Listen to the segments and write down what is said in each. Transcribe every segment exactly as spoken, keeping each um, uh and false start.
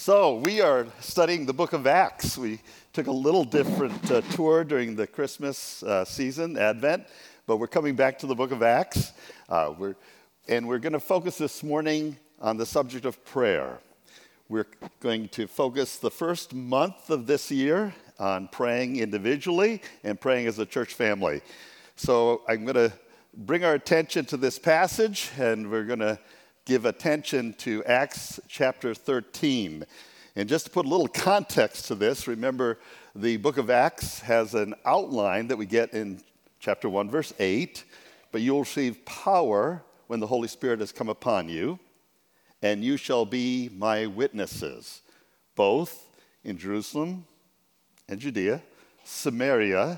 So we are studying the book of Acts. We took a little different uh, tour during the Christmas uh, season, Advent, but we're coming back to the book of Acts. Uh, we're, and we're going to focus this morning on the subject of prayer. We're going to focus the first month of this year on praying individually and praying as a church family. So I'm going to bring our attention to this passage, and we're going to give attention to Acts chapter thirteen. And just to put a little context to this, remember the book of Acts has an outline that we get in chapter one, verse eight. But you'll receive power when the Holy Spirit has come upon you, and you shall be my witnesses, both in Jerusalem and Judea, Samaria,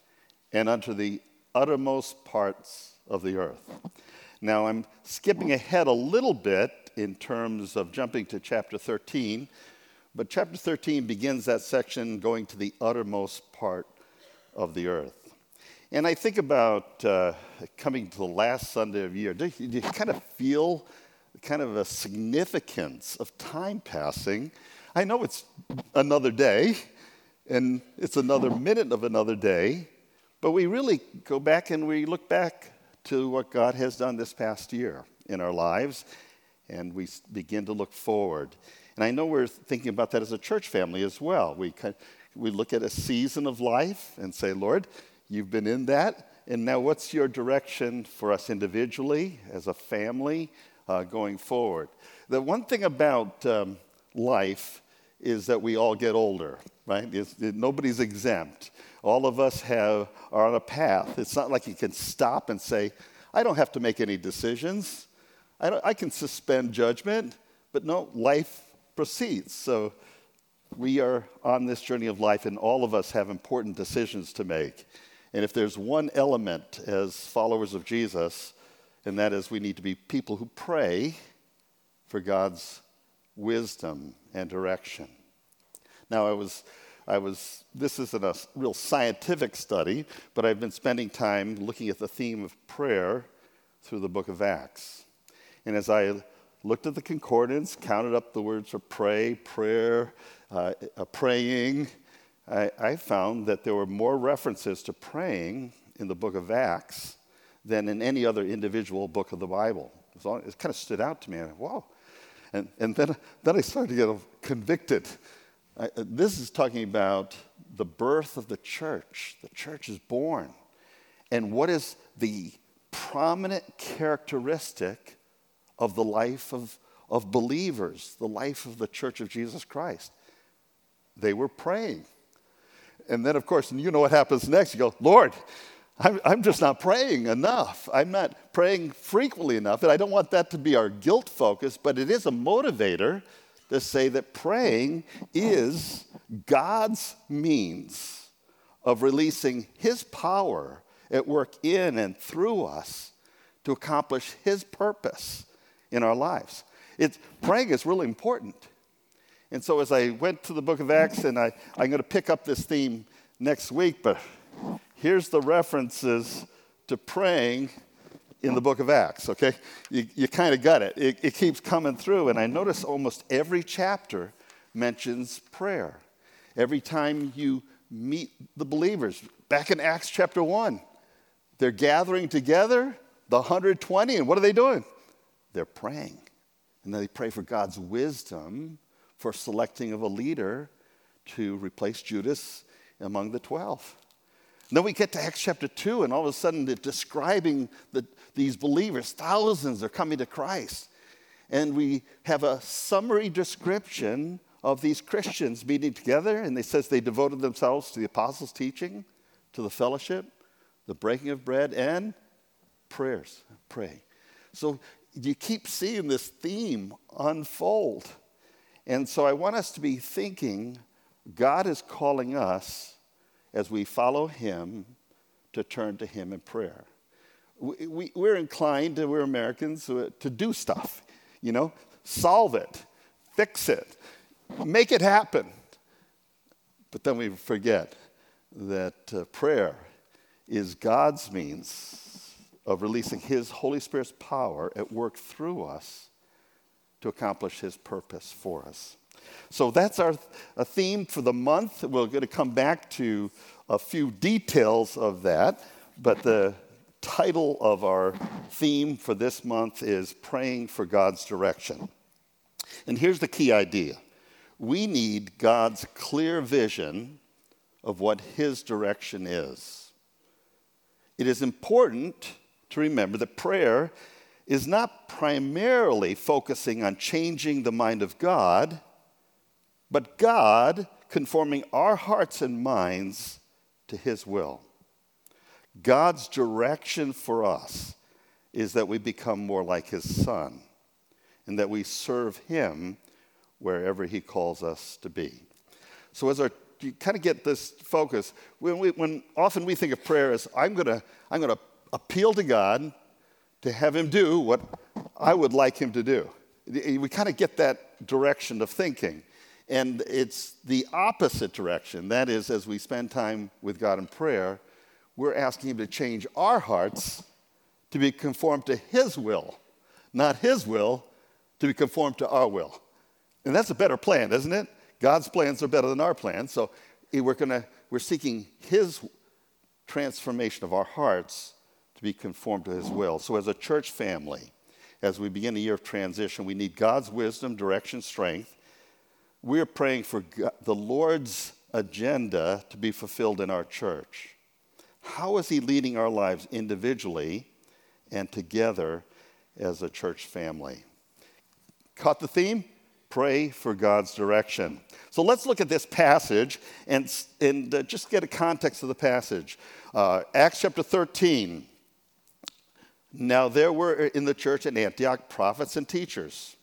and unto the uttermost parts of the earth. Now, I'm skipping ahead a little bit in terms of jumping to chapter thirteen, but chapter thirteen begins that section going to the uttermost part of the earth. And I think about uh, coming to the last Sunday of the year. Do you, do you kind of feel kind of a significance of time passing? I know it's another day, and it's another minute of another day, but we really go back and we look back to what God has done this past year in our lives, and we begin to look forward. And I know we're thinking about that as a church family as well. We kind of, we look at a season of life and say, Lord, you've been in that, and now what's your direction for us individually, as a family, uh, going forward? The one thing about um, life is that we all get older, right? It's, it, nobody's exempt. All of us have are on a path. It's not like you can stop and say, I don't have to make any decisions. I, don't, I can suspend judgment, but no, life proceeds. So we are on this journey of life, and all of us have important decisions to make. And if there's one element as followers of Jesus, and that is we need to be people who pray for God's wisdom and direction. Now, I was... I was, this isn't a real scientific study, but I've been spending time looking at the theme of prayer through the book of Acts. And as I looked at the concordance, counted up the words for pray, prayer, uh, uh, praying, I, I found that there were more references to praying in the book of Acts than in any other individual book of the Bible. It, was all, it kind of stood out to me. I, wow. And, and then, then I started to get convicted. I, this is talking about the birth of the church. The church is born. And what is the prominent characteristic of the life of, of believers, the life of the church of Jesus Christ? They were praying. And then, of course, you know what happens next. You go, Lord, I'm, I'm just not praying enough. I'm not praying frequently enough. And I don't want that to be our guilt focus, but it is a motivator to say that praying is God's means of releasing his power at work in and through us to accomplish his purpose in our lives. It's, praying is really important. And so as I went to the book of Acts, and I, I'm going to pick up this theme next week, but here's the references to praying in the book of Acts, okay? You, you kind of got it. it. It keeps coming through, and I notice almost every chapter mentions prayer. Every time you meet the believers, back in Acts chapter one, they're gathering together, the one hundred twenty, and what are they doing? They're praying. And then they pray for God's wisdom for selecting of a leader to replace Judas among the twelve. And then we get to Acts chapter two, and all of a sudden they're describing the, these believers. Thousands are coming to Christ. And we have a summary description of these Christians meeting together, and it says they devoted themselves to the apostles' teaching, to the fellowship, the breaking of bread, and prayers, praying. So you keep seeing this theme unfold. And so I want us to be thinking God is calling us, as we follow him, to turn to him in prayer. We, we, we're inclined, to, we're Americans, to, to do stuff, you know, solve it, fix it, make it happen. But then we forget that uh, prayer is God's means of releasing his Holy Spirit's power at work through us to accomplish his purpose for us. So that's our a theme for the month. We're going to come back to a few details of that, but the title of our theme for this month is Praying for God's Direction. And here's the key idea. We need God's clear vision of what his direction is. It is important to remember that prayer is not primarily focusing on changing the mind of God, but God conforming our hearts and minds to his will. God's direction for us is that we become more like his Son and that we serve him wherever he calls us to be. So as our, you kind of get this focus, when, we, when often we think of prayer as, I'm going to I'm going to appeal to God to have him do what I would like him to do. We kind of get that direction of thinking. And it's the opposite direction. That is, as we spend time with God in prayer, we're asking him to change our hearts to be conformed to his will, not his will to be conformed to our will. And that's a better plan, isn't it? God's plans are better than our plans. So we're gonna we're seeking his transformation of our hearts to be conformed to his will. So as a church family, as we begin a year of transition, we need God's wisdom, direction, strength. We're praying for God, the Lord's agenda to be fulfilled in our church. How is he leading our lives individually and together as a church family? Caught the theme? Pray for God's direction. So let's look at this passage and, and uh, just get a context of the passage. Uh, Acts chapter thirteen. Now there were in the church at Antioch prophets and teachers.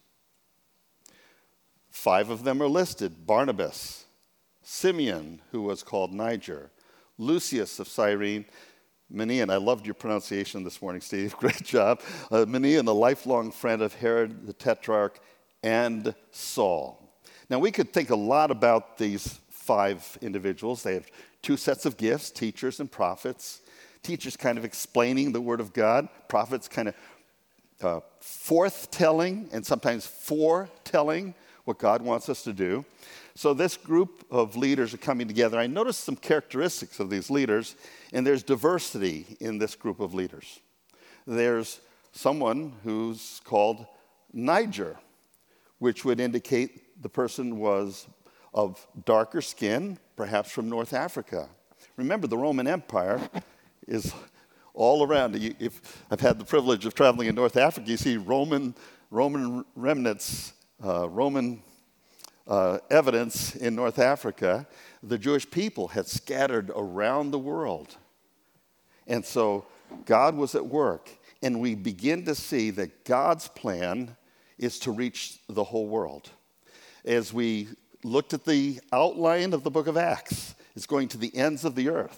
Five of them are listed: Barnabas, Simeon, who was called Niger, Lucius of Cyrene, Manaen. I loved your pronunciation this morning, Steve. Great job. Uh, Manaen, a lifelong friend of Herod the Tetrarch, and Saul. Now, we could think a lot about these five individuals. They have two sets of gifts, teachers and prophets. Teachers kind of explaining the Word of God. Prophets kind of uh, forth-telling and sometimes foretelling what God wants us to do. So this group of leaders are coming together. I noticed some characteristics of these leaders, and there's diversity in this group of leaders. There's someone who's called Niger, which would indicate the person was of darker skin, perhaps from North Africa. Remember, the Roman Empire is all around. You, if I've had the privilege of traveling in North Africa, you see Roman Roman remnants, uh, Roman uh, evidence in North Africa. The Jewish people had scattered around the world. And so God was at work. And we begin to see that God's plan is to reach the whole world. As we looked at the outline of the book of Acts, it's going to the ends of the earth.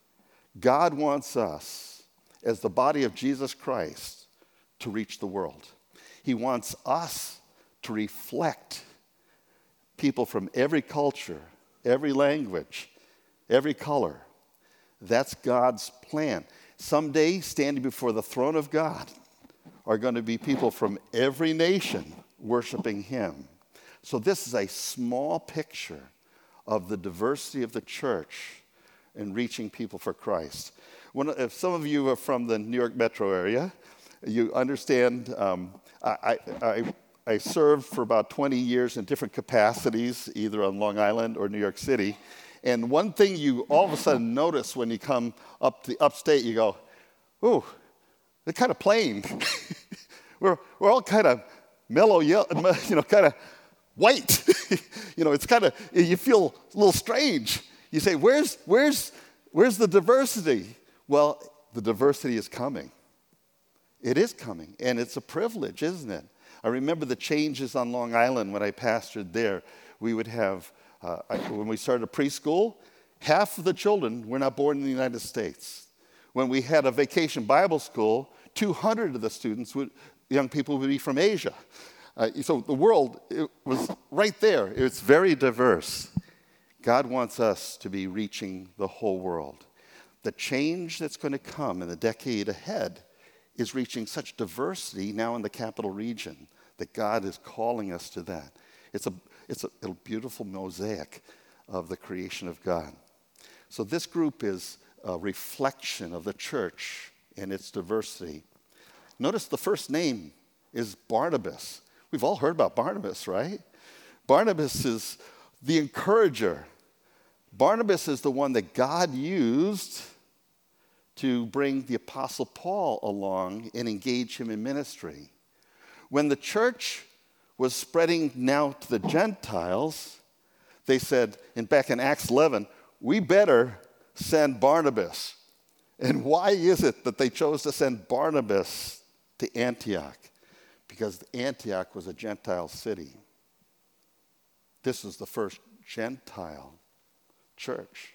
God wants us, as the body of Jesus Christ, to reach the world. He wants us to reflect people from every culture, every language, every color. That's God's plan. Someday, standing before the throne of God are going to be people from every nation worshiping him. So this is a small picture of the diversity of the church in reaching people for Christ. When, if some of you are from the New York metro area, you understand um, I, I, I served for about twenty years in different capacities, either on Long Island or New York City. And one thing you all of a sudden notice when you come up the upstate, you go, ooh, they're kind of plain. we're, we're all kind of mellow, you know, kind of white. you know, it's kind of, you feel a little strange. You say, where's, where's, where's the diversity? Well, the diversity is coming. It is coming, and it's a privilege, isn't it? I remember the changes on Long Island when I pastored there. We would have, uh, I, when we started preschool, half of the children were not born in the United States. When we had a vacation Bible school, two hundred of the students, would, young people, would be from Asia. Uh, so the world, it was right there. It's very diverse. God wants us to be reaching the whole world. The change that's going to come in the decade ahead is reaching such diversity now in the capital region that God is calling us to that. It's a, It's a, a beautiful mosaic of the creation of God. So this group is a reflection of the church and its diversity. Notice the first name is Barnabas. We've all heard about Barnabas, right? Barnabas is the encourager. Barnabas is the one that God used to bring the Apostle Paul along and engage him in ministry. When the church was spreading now to the Gentiles, they said, and back in Acts eleven, we better send Barnabas. And why is it that they chose to send Barnabas to Antioch? Because Antioch was a Gentile city. This was the first Gentile church.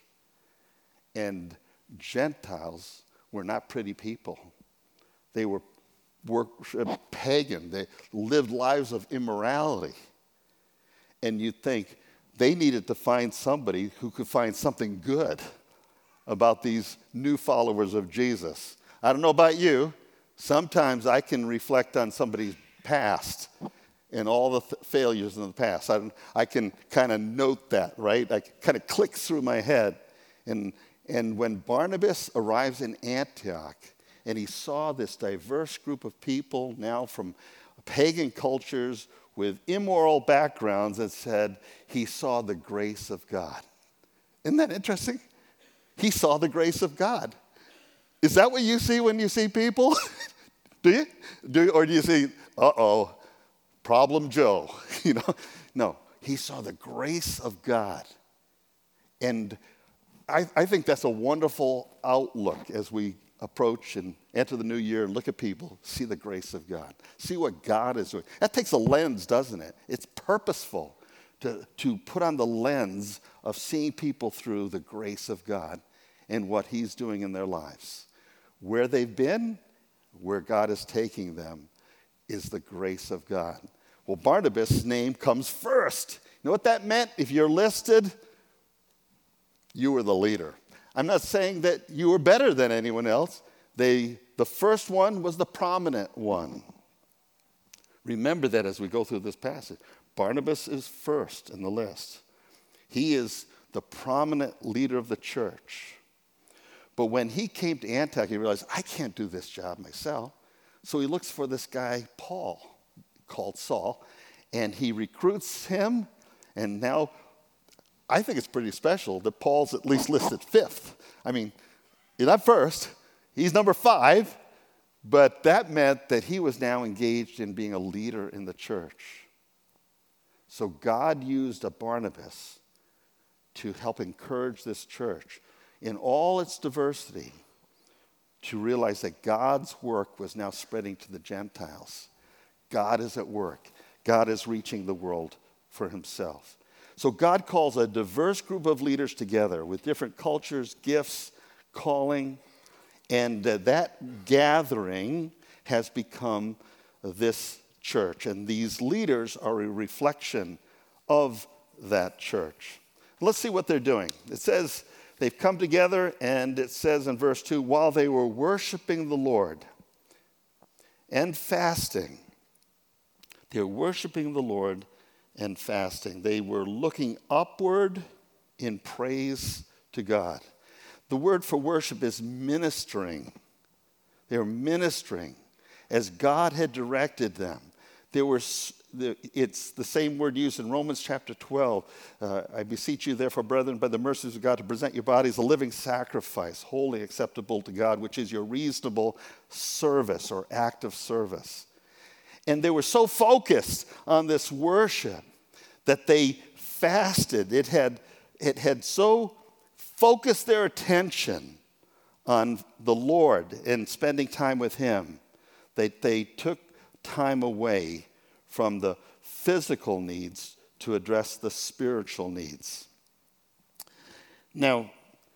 And Gentiles were not pretty people. They were, were pagan. They lived lives of immorality. And you'd think they needed to find somebody who could find something good about these new followers of Jesus. I don't know about you. Sometimes I can reflect on somebody's past and all the th- failures in the past. I, I can kind of note that, right? I kind of clicks through my head. And, and when Barnabas arrives in Antioch and he saw this diverse group of people now from pagan cultures with immoral backgrounds, and said he saw the grace of God. Isn't that interesting? He saw the grace of God. Is that what you see when you see people? Do you? Do you? Or do you see, uh-oh, problem Joe? You know? No, he saw the grace of God. And I, I think that's a wonderful outlook as we approach and enter the new year and look at people, see the grace of God. See what God is doing. That takes a lens, doesn't it? It's purposeful to, to put on the lens of seeing people through the grace of God and what he's doing in their lives. Where they've been, where God is taking them, is the grace of God. Well, Barnabas' name comes first. You know what that meant? If you're listed, you were the leader. I'm not saying that you were better than anyone else. They, the first one was the prominent one. Remember that as we go through this passage. Barnabas is first in the list. He is the prominent leader of the church. But when he came to Antioch, he realized, I can't do this job myself. So he looks for this guy, Paul, called Saul, and he recruits him, and now I think it's pretty special that Paul's at least listed fifth. I mean, he's not first, he's number five, but that meant that he was now engaged in being a leader in the church. So God used a Barnabas to help encourage this church in all its diversity to realize that God's work was now spreading to the Gentiles. God is at work. God is reaching the world for himself. So God calls a diverse group of leaders together with different cultures, gifts, calling, and uh, that gathering has become this church. And these leaders are a reflection of that church. Let's see what they're doing. It says they've come together, and it says in verse two, while they were worshiping the Lord and fasting, they were worshiping the Lord and fasting. They were looking upward in praise to God. The word for worship is ministering. They were ministering as God had directed them. There were, it's the same word used in Romans chapter twelve. Uh, I beseech you, therefore, brethren, by the mercies of God, to present your bodies a living sacrifice, wholly acceptable to God, which is your reasonable service or act of service. And they were so focused on this worship that they fasted. It had, it had so focused their attention on the Lord and spending time with him that they took time away from the physical needs to address the spiritual needs. Now,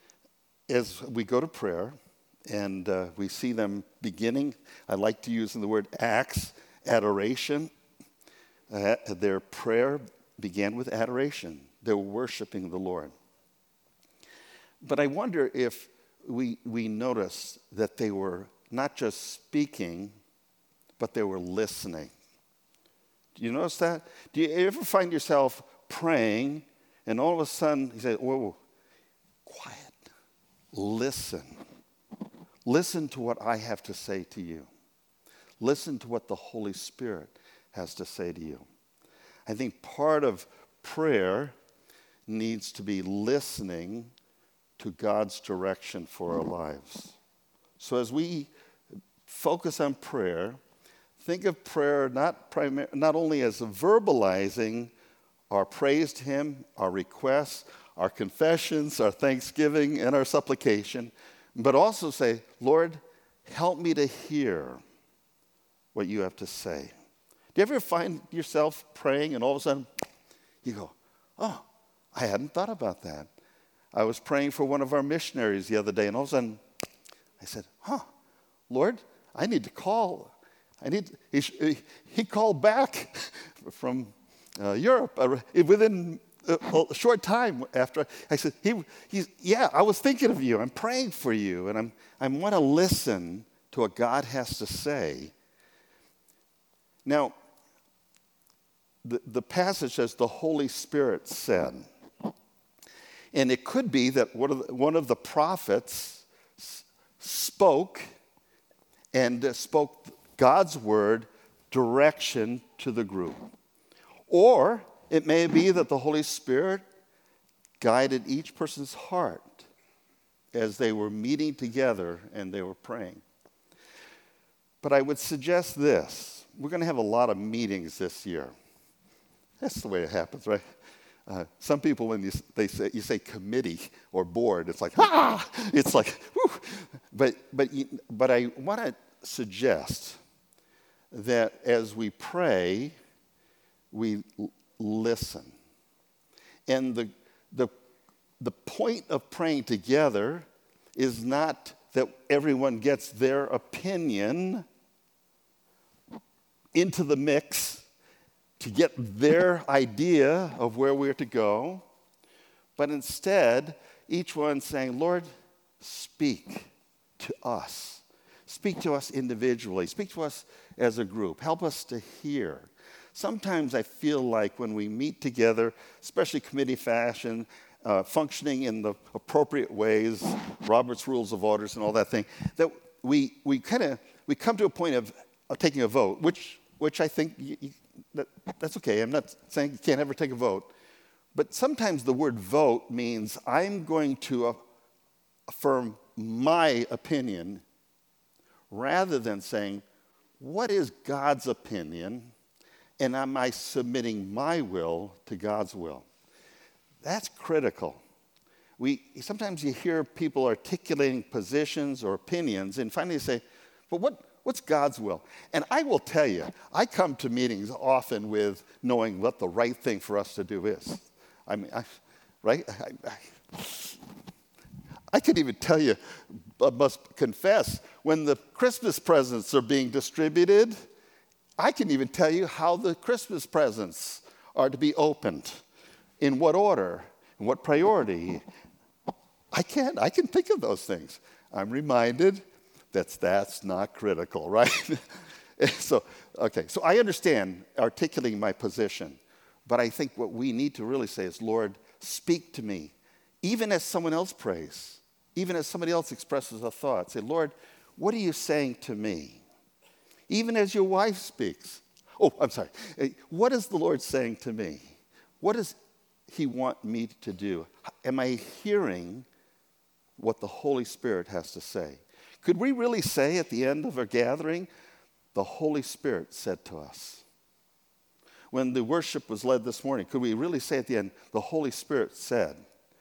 as we go to prayer and uh, we see them beginning, I like to use in the word acts, adoration. Uh, their prayer began with adoration. They were worshiping the Lord. But I wonder if we, we notice that they were not just speaking, but they were listening. Do you notice that? Do you ever find yourself praying, and all of a sudden he said, whoa, whoa, quiet. Listen. Listen to what I have to say to you. Listen to what the Holy Spirit has to say to you. I think part of prayer needs to be listening to God's direction for our lives. So as we focus on prayer, think of prayer not primar- not only as verbalizing our praise to Him, our requests, our confessions, our thanksgiving, and our supplication, but also say, Lord, help me to hear what you have to say. Do you ever find yourself praying and all of a sudden you go, oh, I hadn't thought about that. I was praying for one of our missionaries the other day, and all of a sudden I said, huh, Lord, I need to call. I need. He, he called back from uh, Europe uh, within a, a short time after. I said, he, he's, yeah, I was thinking of you. I'm praying for you, and I'm, I want to listen to what God has to say. Now, the, the passage says the Holy Spirit said. And it could be that one of the, one of the prophets spoke and uh, spoke God's word, direction to the group. Or it may be that the Holy Spirit guided each person's heart as they were meeting together and they were praying. But I would suggest this. We're going to have a lot of meetings this year. That's the way it happens, right? Uh, some people, when you, they say, you say committee or board, it's like, ah! It's like, whew. But, but, but I want to suggest that as we pray, we l- listen. And the, the, the point of praying together is not that everyone gets their opinion into the mix to get their idea of where we're to go, but instead, each one saying, Lord, speak to us. Speak to us individually. Speak to us as a group. Help us to hear. Sometimes I feel like when we meet together, especially committee fashion, uh, functioning in the appropriate ways, Robert's Rules of Orders and all that thing, that we we kind of we come to a point of, of taking a vote, which which I think you, you, that, that's okay. I'm not saying you can't ever take a vote, but sometimes the word vote means I'm going to uh, affirm my opinion rather than saying, what is God's opinion, and am I submitting my will to God's will? That's critical. We sometimes you hear people articulating positions or opinions, and finally you say, but what, what's God's will? And I will tell you, I come to meetings often with knowing what the right thing for us to do is. I mean, I, right? I, I, I could even tell you, I must confess, when the Christmas presents are being distributed, I can even tell you how the Christmas presents are to be opened, in what order, in what priority. I can, I can think of those things. I'm reminded that that's not critical, right? so, okay, so I understand articulating my position, but I think what we need to really say is, Lord, speak to me, even as someone else prays. Even as somebody else expresses a thought, say, Lord, what are you saying to me? Even as your wife speaks. Oh, I'm sorry. What is the Lord saying to me? What does he want me to do? Am I hearing what the Holy Spirit has to say? Could we really say at the end of our gathering, the Holy Spirit said to us? When the worship was led this morning, could we really say at the end, the Holy Spirit said?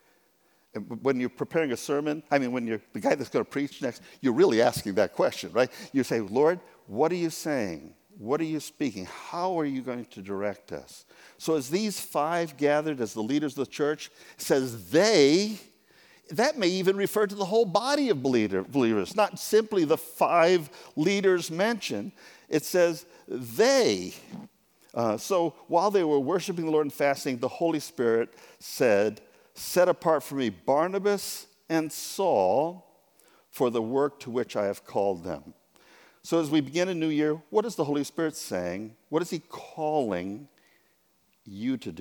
When you're preparing a sermon, I mean, when you're the guy that's going to preach next, you're really asking that question, right? You say, Lord, what are you saying? What are you speaking? How are you going to direct us? So as these five gathered as the leaders of the church, it says they, that may even refer to the whole body of believers, not simply the five leaders mentioned. It says they. Uh, so while they were worshiping the Lord and fasting, the Holy Spirit said, set apart for me Barnabas and Saul for the work to which I have called them. So as we begin a new year, what is the Holy Spirit saying? What is he calling you to do?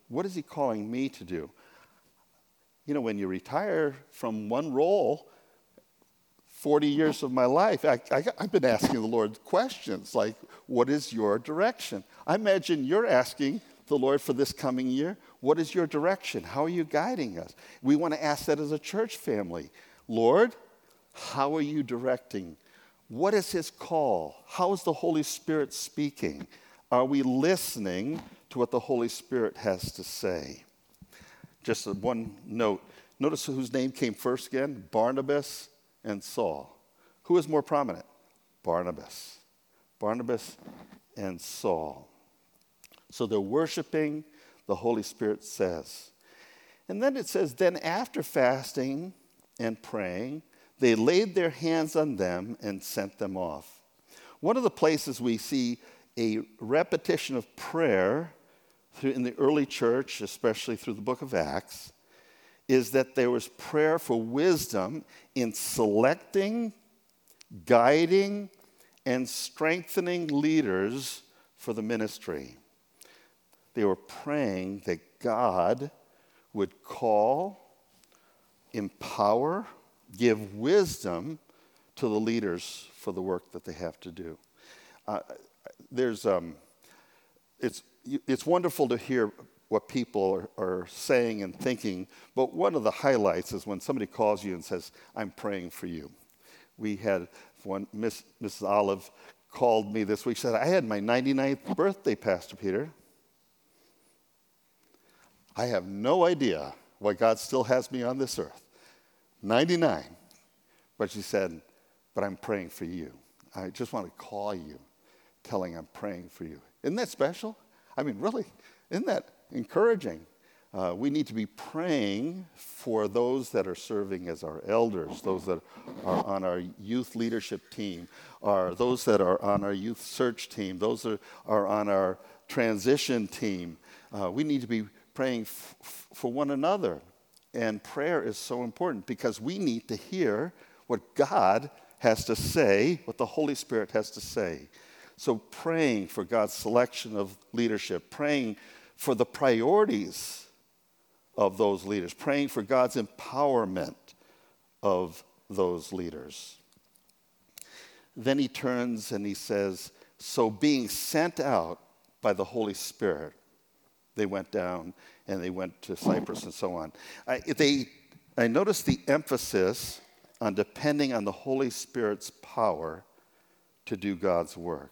What is he calling me to do? You know, when you retire from one role, forty years of my life, I, I, I've been asking the Lord questions like, what is your direction? I imagine you're asking the Lord for this coming year, what is your direction? How are you guiding us? We want to ask that as a church family. Lord, how are you directing? What is his call? How is the Holy Spirit speaking? Are we listening to what the Holy Spirit has to say? Just one note. Notice whose name came first again? Barnabas and Saul. Who is more prominent? Barnabas. Barnabas and Saul. So they're worshiping, the Holy Spirit says. And then it says, then after fasting and praying, they laid their hands on them and sent them off. One of the places we see a repetition of prayer through, in the early church, especially through the book of Acts, is that there was prayer for wisdom in selecting, guiding, and strengthening leaders for the ministry. They were praying that God would call, empower, give wisdom to the leaders for the work that they have to do. Uh, there's, um, it's, it's wonderful to hear what people are, are saying and thinking, but one of the highlights is when somebody calls you and says, I'm praying for you. We had one, Miss, Missus Olive called me this week, said, I had my ninety-ninth birthday, Pastor Peter. I have no idea why God still has me on this earth. ninety-nine. But she said, but I'm praying for you. I just want to call you, telling I'm praying for you. Isn't that special? I mean, really, isn't that encouraging? Uh, we need to be praying for those that are serving as our elders, those that are on our youth leadership team, or those that are on our youth search team, those that are on our transition team. Uh, we need to be praying f- f- for one another. And prayer is so important because we need to hear what God has to say, what the Holy Spirit has to say. So praying for God's selection of leadership, praying for the priorities of those leaders, praying for God's empowerment of those leaders. Then he turns and he says, so being sent out by the Holy Spirit, they went down and they went to Cyprus and so on. I, they, I noticed the emphasis on depending on the Holy Spirit's power to do God's work.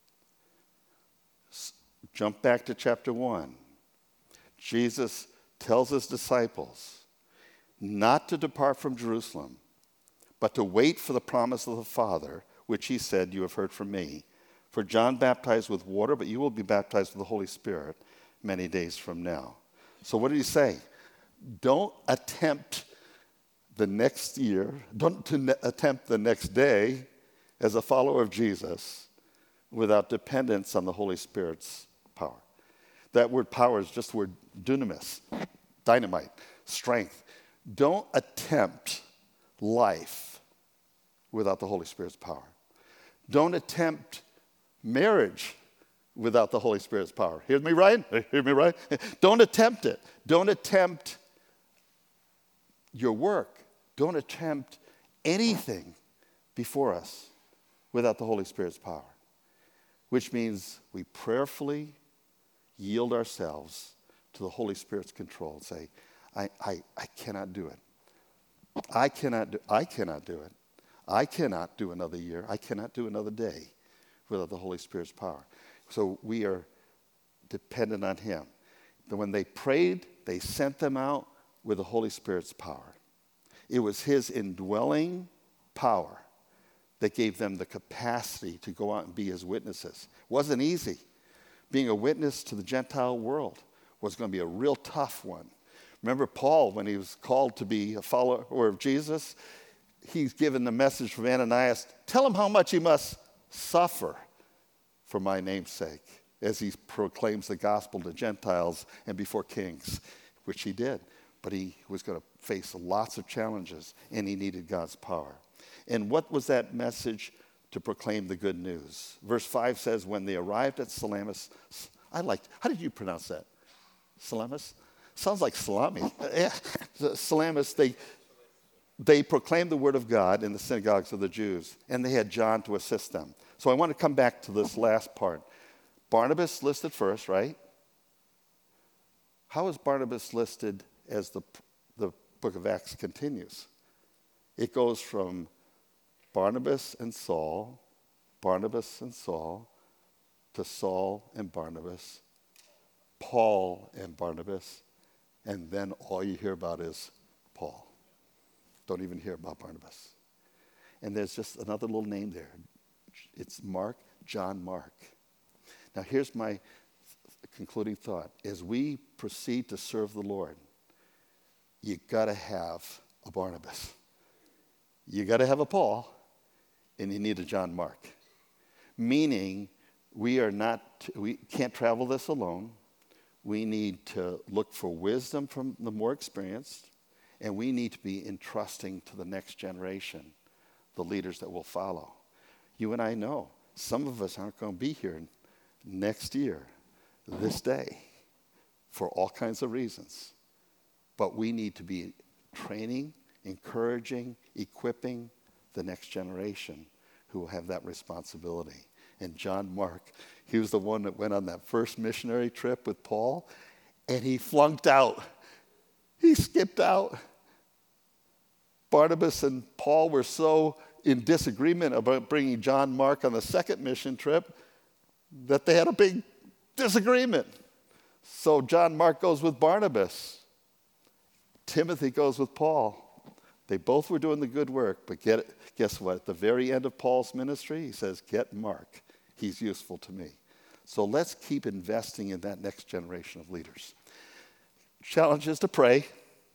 S- jump back to chapter one. Jesus tells his disciples not to depart from Jerusalem, but to wait for the promise of the Father, which he said, you have heard from me. For John baptized with water, but you will be baptized with the Holy Spirit many days from now. So what did he say? Don't attempt the next year, don't to ne- attempt the next day as a follower of Jesus without dependence on the Holy Spirit's power. That word power is just the word dunamis, dynamite, strength. Don't attempt life without the Holy Spirit's power. Don't attempt marriage without the Holy Spirit's power. Hear me, Ryan? Hear me, Ryan? Don't attempt it. Don't attempt your work. Don't attempt anything before us without the Holy Spirit's power, which means we prayerfully yield ourselves to the Holy Spirit's control and say, I, I, I cannot do it. I cannot do, I cannot do it. I cannot do another year. I cannot do another day without the Holy Spirit's power. So we are dependent on him. But when they prayed, they sent them out with the Holy Spirit's power. It was his indwelling power that gave them the capacity to go out and be his witnesses. It wasn't easy. Being a witness to the Gentile world was going to be a real tough one. Remember Paul, when he was called to be a follower of Jesus, he's given the message from Ananias, tell him how much he must suffer for my name's sake, as he proclaims the gospel to Gentiles and before kings, which he did. But he was going to face lots of challenges, and he needed God's power. And what was that message? To proclaim the good news. Verse five says, when they arrived at Salamis, I liked, how did you pronounce that? Salamis? Sounds like salami. Yeah, Salamis, they, they proclaimed the word of God in the synagogues of the Jews, and they had John to assist them. So I want to come back to this last part. Barnabas listed first, right? How is Barnabas listed as the, the book of Acts continues? It goes from Barnabas and Saul, Barnabas and Saul, to Saul and Barnabas, Paul and Barnabas, and then all you hear about is Paul. Don't even hear about Barnabas. And there's just another little name there. It's Mark, John Mark. Now here's my concluding thought. As we proceed to serve the Lord, you got to have a Barnabas. You got to have a Paul, and you need a John Mark. Meaning, we are not, we can't travel this alone. We need to look for wisdom from the more experienced, and we need to be entrusting to the next generation, the leaders that will follow. You and I know some of us aren't going to be here next year, this day, for all kinds of reasons. But we need to be training, encouraging, equipping the next generation who will have that responsibility. And John Mark, he was the one that went on that first missionary trip with Paul, and he flunked out. He skipped out. Barnabas and Paul were so in disagreement about bringing John Mark on the second mission trip that they had a big disagreement. So John Mark goes with Barnabas. Timothy goes with Paul. They both were doing the good work, but get, guess what? At the very end of Paul's ministry, he says, get Mark. He's useful to me. So let's keep investing in that next generation of leaders. Challenge is to pray.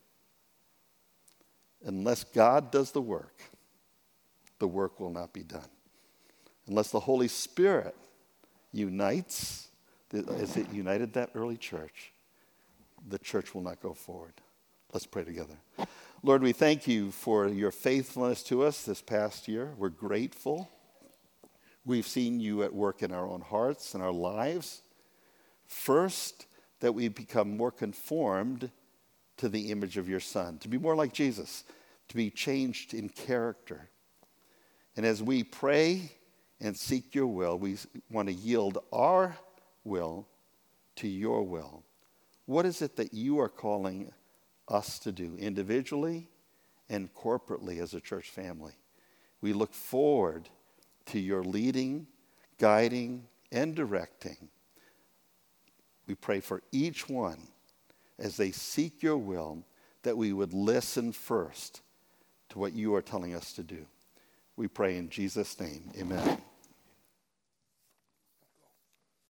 Unless God does the work, the work will not be done. Unless the Holy Spirit unites, as it united that early church, the church will not go forward. Let's pray together. Lord, we thank you for your faithfulness to us this past year. We're grateful. We've seen you at work in our own hearts and our lives. First, that we become more conformed to the image of your Son, to be more like Jesus, to be changed in character. And as we pray and seek your will, we want to yield our will to your will. What is it that you are calling us to do individually and corporately as a church family? We look forward to your leading, guiding, and directing. We pray for each one as they seek your will, that we would listen first to what you are telling us to do. We pray in Jesus' name, amen.